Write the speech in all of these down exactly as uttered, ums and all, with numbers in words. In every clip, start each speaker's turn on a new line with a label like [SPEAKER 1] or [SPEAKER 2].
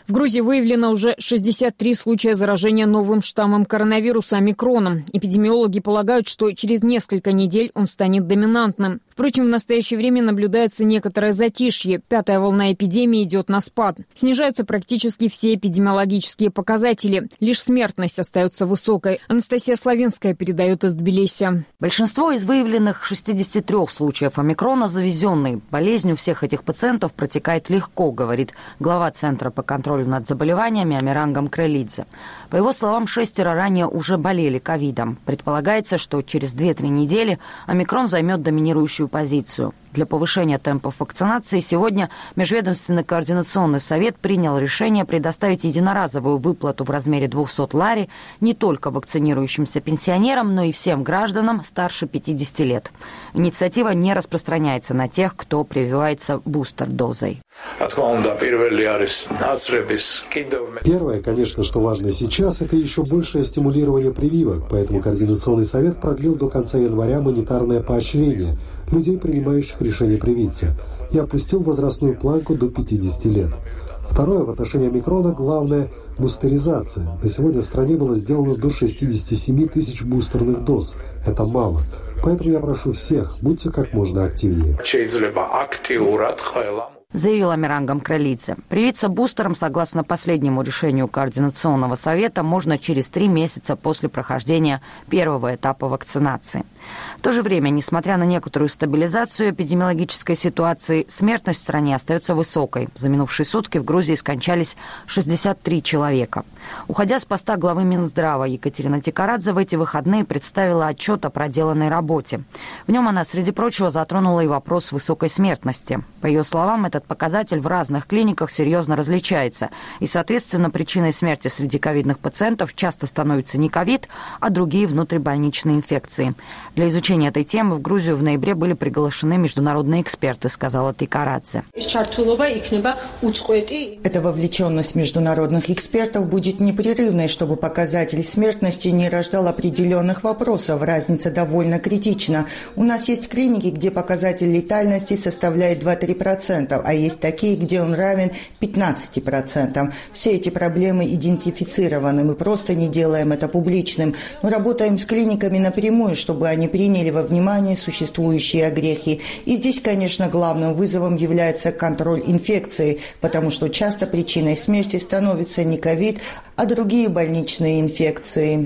[SPEAKER 1] В Грузии выявлено уже шестьдесят три случая заражения новым штаммом коронавируса омикроном. Эпидемиологи полагают, что через несколько недель он станет доминантным. Впрочем, в настоящее время наблюдается некоторое затишье. Пятая волна эпидемии идет на спад. Снижаются практически все эпидемиологические показатели. Лишь смертность остается высокой. Анастасия Славинская передает из Тбилиси.
[SPEAKER 2] Большинство из выявленных шестидесяти трёх случаев омикрона завезенные. Болезнь у всех этих пациентов протекает легко, говорит глава Центра по контролю над заболеваниями Амиран Гамкрелидзе. По его словам, шестеро ранее уже болели ковидом. Предполагается, что через две-три недели омикрон займет доминирующую позицию. Для повышения темпов вакцинации сегодня Межведомственный координационный совет принял решение предоставить единоразовую выплату в размере двухсот лари не только вакцинирующимся пенсионерам, но и всем гражданам старше пятидесяти лет. Инициатива не распространяется на тех, кто прививается бустер-дозой.
[SPEAKER 3] Первое, конечно, что важно сейчас, это еще большее стимулирование прививок, поэтому Координационный совет продлил до конца января монетарное поощрение людей, принимающих решение привиться, и опустил возрастную планку до пятидесяти лет. Второе, в отношении омикрона, главное – бустеризация. На сегодня в стране было сделано до шестидесяти семи тысяч бустерных доз. Это мало. Поэтому я прошу всех, будьте как можно активнее.
[SPEAKER 2] Заявил Амиран Гамкрелидзе. Привиться бустером, согласно последнему решению Координационного совета, можно через три месяца после прохождения первого этапа вакцинации. В то же время, несмотря на некоторую стабилизацию эпидемиологической ситуации, смертность в стране остается высокой. За минувшие сутки в Грузии скончались шестьдесят три человека. Уходя с поста главы Минздрава, Екатерина Тикарадзе в эти выходные представила отчет о проделанной работе. В нем она, среди прочего, затронула и вопрос высокой смертности. По ее словам, этот показатель в разных клиниках серьезно различается, и, соответственно, причиной смерти среди ковидных пациентов часто становится не ковид, а другие внутрибольничные инфекции. Для изучения этой темы в Грузию в ноябре были приглашены международные эксперты, сказала Тикарадзе.
[SPEAKER 4] Эта вовлеченность международных экспертов будет непрерывной, чтобы показатель смертности не рождал определенных вопросов. Разница довольно критична. У нас есть клиники, где показатель летальности составляет два-три процента, а есть такие, где он равен пятнадцати процентам. Все эти проблемы идентифицированы. Мы просто не делаем это публичным. Мы работаем с клиниками напрямую, чтобы они приняли во внимание существующие огрехи. И здесь, конечно, главным вызовом является контроль инфекции, потому что часто причиной смерти становится не ковид, а другие больничные инфекции.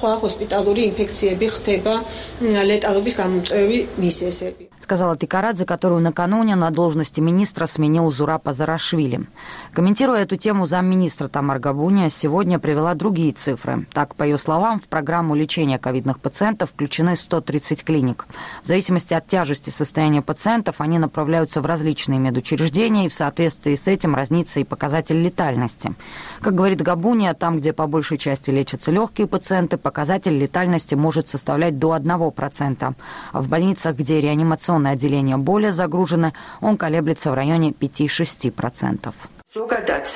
[SPEAKER 2] Сказала Тикарадзе, которую накануне на должности министра сменил Зураб Азарашвили. Комментируя эту тему, замминистра Тамар Габуния сегодня привела другие цифры. Так, по ее словам, в программу лечения ковидных пациентов включены сто тридцать клиник. В зависимости от тяжести состояния пациентов они направляются в различные медучреждения, и в соответствии с этим разнится и показатель летальности. Как говорит Габуния, там, где по большей части лечатся легкие пациенты, показатель летальности может составлять до одного процента. А в больницах, где реанимационные отделения более загружены, он колеблется в районе пяти-шести процентов.
[SPEAKER 4] В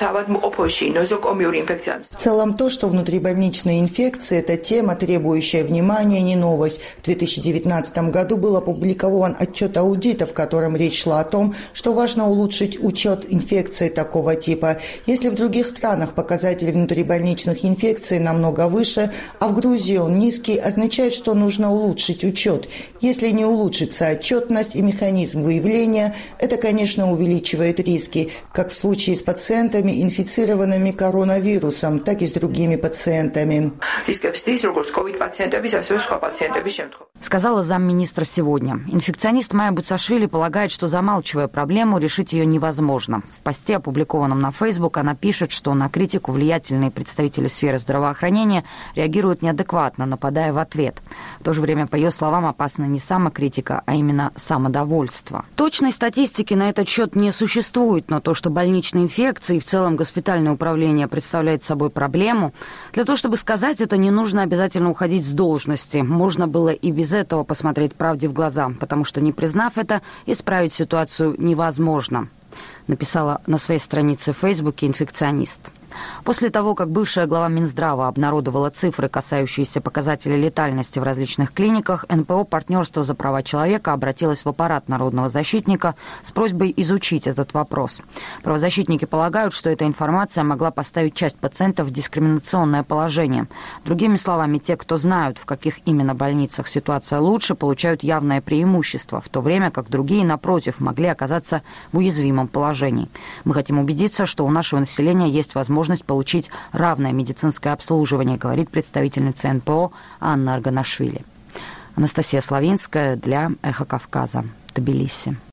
[SPEAKER 4] целом то, что внутрибольничные инфекции – это тема, требующая внимания, не новость. В две тысячи девятнадцатом году был опубликован отчет аудита, в котором речь шла о том, что важно улучшить учет инфекций такого типа. Если в других странах показатель внутрибольничных инфекций намного выше, а в Грузии он низкий, означает, что нужно улучшить учет. Если не улучшится отчетность и механизм выявления, это, конечно, увеличивает риски, как в случае с пациентами, инфицированными коронавирусом, так и с другими пациентами.
[SPEAKER 2] Сказала замминистра сегодня. Инфекционист Майя Буцашвили полагает, что, замалчивая проблему, решить ее невозможно. В посте, опубликованном на Facebook, она пишет, что на критику влиятельные представители сферы здравоохранения реагируют неадекватно, нападая в ответ. В то же время, по ее словам, опасна не самокритика, а именно самодовольство. Точной статистики на этот счет не существует, но то, что больничные инфекции и в целом госпитальное управление представляет собой проблему, для того, чтобы сказать это, не нужно обязательно уходить с должности. Можно было и без этого посмотреть правде в глаза, потому что, не признав это, исправить ситуацию невозможно, написала на своей странице в Фейсбуке инфекционист. После того, как бывшая глава Минздрава обнародовала цифры, касающиеся показателей летальности в различных клиниках, эн пэ о «Партнерство за права человека» обратилась в аппарат народного защитника с просьбой изучить этот вопрос. Правозащитники полагают, что эта информация могла поставить часть пациентов в дискриминационное положение. Другими словами, те, кто знают, в каких именно больницах ситуация лучше, получают явное преимущество, в то время как другие, напротив, могли оказаться в уязвимом положении. Мы хотим убедиться, что у нашего населения есть возможность получить равное медицинское обслуживание, говорит представительница эн пэ о Анна Арганашвили. Анастасия Славинская для «Эхо Кавказа», Тбилиси.